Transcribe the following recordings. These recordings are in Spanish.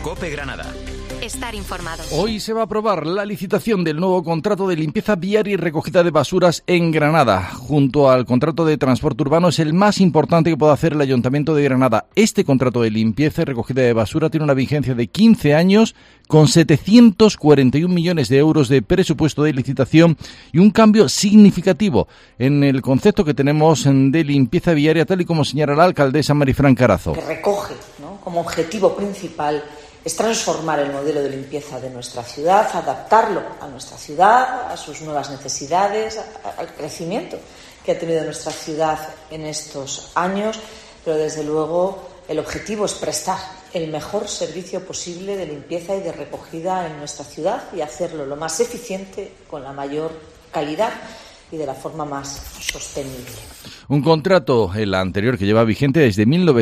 COPE Granada. Estar informado. Hoy se va a aprobar la licitación del nuevo contrato de limpieza viaria y recogida de basuras en Granada. Junto al contrato de transporte urbano es el más importante que puede hacer el Ayuntamiento de Granada. Este contrato de limpieza y recogida de basura tiene una vigencia de 15 años con 741 millones de euros de presupuesto de licitación y un cambio significativo en el concepto que tenemos de limpieza viaria, tal y como señala la alcaldesa Marifran Carazo. Que recoge, ¿no?, como objetivo principal es transformar el modelo de limpieza de nuestra ciudad, adaptarlo a nuestra ciudad, a sus nuevas necesidades, al crecimiento que ha tenido nuestra ciudad en estos años, pero desde luego el objetivo es prestar el mejor servicio posible de limpieza y de recogida en nuestra ciudad y hacerlo lo más eficiente, con la mayor calidad y de la forma más sostenible. Un contrato, el anterior, que lleva vigente desde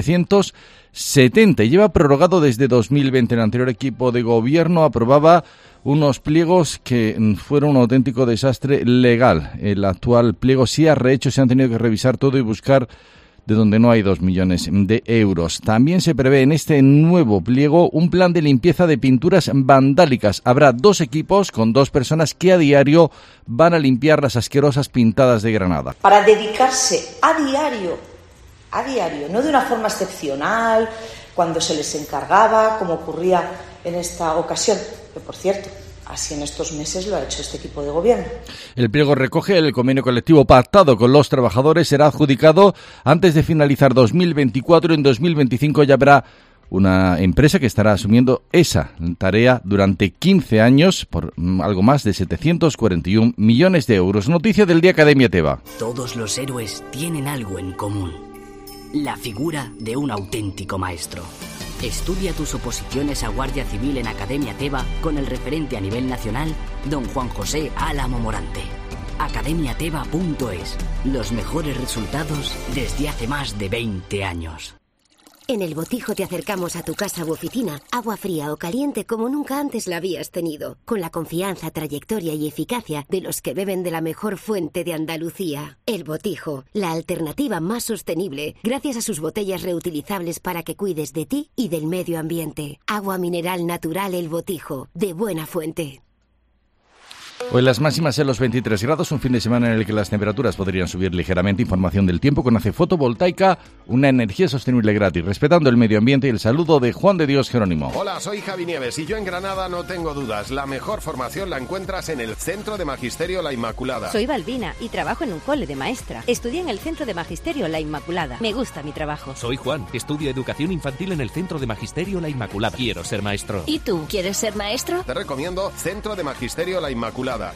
1970 y lleva prorrogado desde 2020. El anterior equipo de gobierno aprobaba unos pliegos que fueron un auténtico desastre legal. El actual pliego sí ha rehecho, se han tenido que revisar todo y buscar de donde no hay 2 millones de euros. También se prevé en este nuevo pliego un plan de limpieza de pinturas vandálicas. Habrá 2 equipos con 2 personas que a diario van a limpiar las asquerosas pintadas de Granada. Para dedicarse a diario, no de una forma excepcional, cuando se les encargaba, como ocurría en esta ocasión, que por cierto, así en estos meses lo ha hecho este equipo de gobierno. El pliego recoge el convenio colectivo pactado con los trabajadores, será adjudicado antes de finalizar 2024. En 2025 ya habrá una empresa que estará asumiendo esa tarea durante 15 años por algo más de 741 millones de euros. Noticia del día, Academia Teba. Todos los héroes tienen algo en común: la figura de un auténtico maestro. Estudia tus oposiciones a Guardia Civil en Academia Teba con el referente a nivel nacional, don Juan José Álamo Morante. academiateba.es. Los mejores resultados desde hace más de 20 años. En El Botijo te acercamos a tu casa u oficina agua fría o caliente como nunca antes la habías tenido, con la confianza, trayectoria y eficacia de los que beben de la mejor fuente de Andalucía. El Botijo, la alternativa más sostenible, gracias a sus botellas reutilizables para que cuides de ti y del medio ambiente. Agua mineral natural El Botijo, de buena fuente. Hoy las máximas en los 23 grados, un fin de semana en el que las temperaturas podrían subir ligeramente. Información del tiempo con ACE Fotovoltaica, una energía sostenible gratis, respetando el medio ambiente. Y el saludo de Juan de Dios Jerónimo. Hola, soy Javi Nieves y yo en Granada no tengo dudas. La mejor formación la encuentras en el Centro de Magisterio La Inmaculada. Soy Balbina y trabajo en un cole de maestra. Estudié en el Centro de Magisterio La Inmaculada. Me gusta mi trabajo. Soy Juan, estudio Educación Infantil en el Centro de Magisterio La Inmaculada. Quiero ser maestro. ¿Y tú, quieres ser maestro? Te recomiendo Centro de Magisterio La Inmaculada.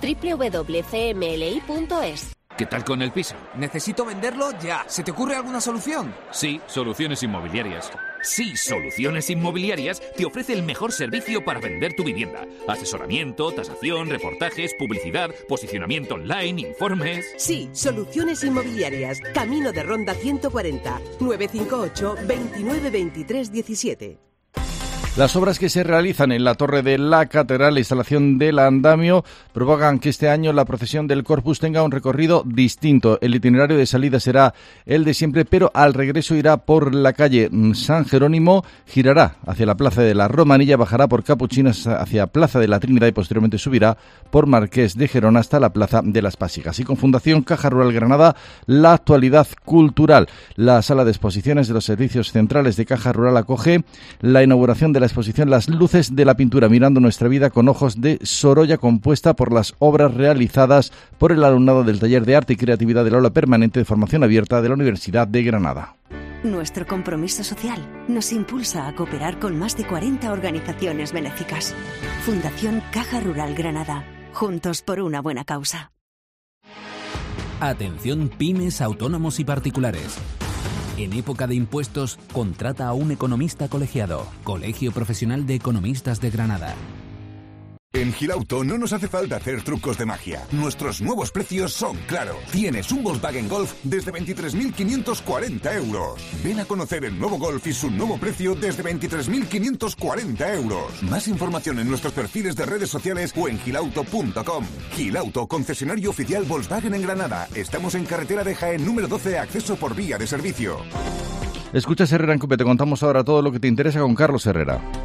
www.cmli.es. ¿Qué tal con el piso? Necesito venderlo ya. ¿Se te ocurre alguna solución? Sí, Soluciones Inmobiliarias. Sí, Soluciones Inmobiliarias te ofrece el mejor servicio para vender tu vivienda. Asesoramiento, tasación, reportajes, publicidad, posicionamiento online, informes... Sí, Soluciones Inmobiliarias. Camino de Ronda 140. 958 29 23 17. Las obras que se realizan en la torre de la catedral, la instalación del andamio, provocan que este año la procesión del Corpus tenga un recorrido distinto. El itinerario de salida será el de siempre, pero al regreso irá por la calle San Jerónimo, girará hacia la Plaza de la Romanilla, bajará por Capuchinas hacia Plaza de la Trinidad y posteriormente subirá por Marqués de Gerona hasta la Plaza de las Pásicas. Y con Fundación Caja Rural Granada, la actualidad cultural. La sala de exposiciones de los servicios centrales de Caja Rural acoge la inauguración de la exposición Las luces de la pintura, mirando nuestra vida con ojos de Sorolla, compuesta por las obras realizadas por el alumnado del Taller de Arte y Creatividad del Aula Permanente de Formación Abierta de la Universidad de Granada. Nuestro compromiso social nos impulsa a cooperar con más de 40 organizaciones benéficas. Fundación Caja Rural Granada. Juntos por una buena causa. Atención pymes, autónomos y particulares. En época de impuestos, contrata a un economista colegiado. Colegio Profesional de Economistas de Granada. En Gilauto no nos hace falta hacer trucos de magia. Nuestros nuevos precios son claros. Tienes un Volkswagen Golf desde 23.540 euros. Ven a conocer el nuevo Golf y su nuevo precio desde 23.540 euros. Más información en nuestros perfiles de redes sociales o en gilauto.com. Gilauto, concesionario oficial Volkswagen en Granada. Estamos en carretera de Jaén número 12, acceso por vía de servicio. Escuchas Herrera en COPE, te contamos ahora todo lo que te interesa con Carlos Herrera.